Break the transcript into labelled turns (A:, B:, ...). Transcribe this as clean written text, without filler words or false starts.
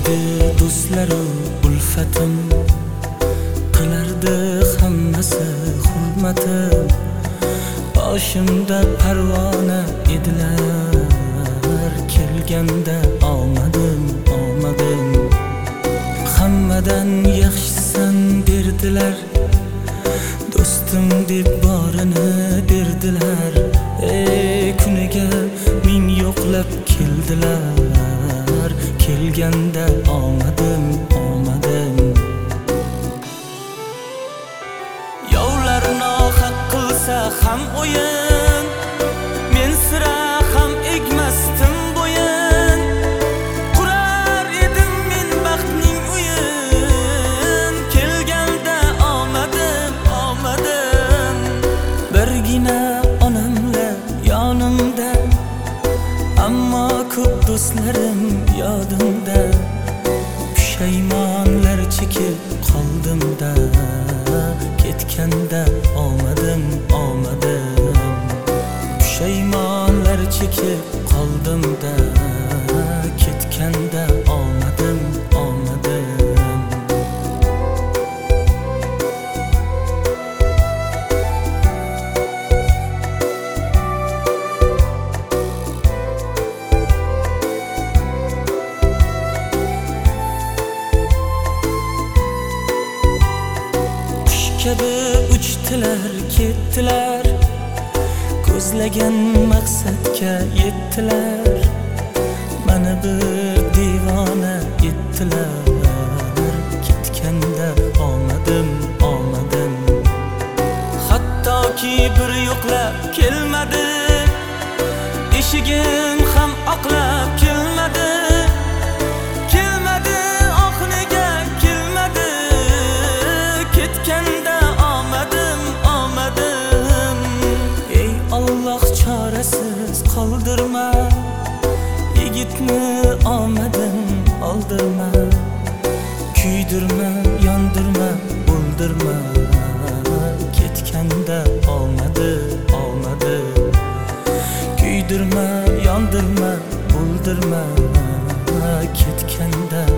A: edi do'stlaru ulfatim, qilardi hammasi hurmatim. Boshimda parvona edilar, kelganda omadim. Hammadan yaxshisan derdilar, do'stim deb borini berdilar. Kuniga ming yo'qlab keldilar, kelganda omadim. Yovlar nohaq qilsa ham o'yin, men sira ham egmasdim bo'yin. Qurar edim men baxtning uyin, kelganda omadim. Birgina onamla yonimda, ammo ko'p do'stlarim yodimda. Pushaymonlar chekib qoldimda, ketganda omadim. Pushaymonlar chekib qoldimda, ketganda omadim. Kabi uchdilar, ketdilar, ko'zlagan maqsadga yetdilar. Mani bir divona etdilar, ketganda omadim. Hattoki bir yo'qlab kelmadi, eshigim ham oqlab kelmadi. Chorasiz qoldirma, yigitni omadin oldirma. Kuydirma, yondirma, o'ldirma, ketganda omadi. Kuydirma, yondirma, o'ldirma, ketganda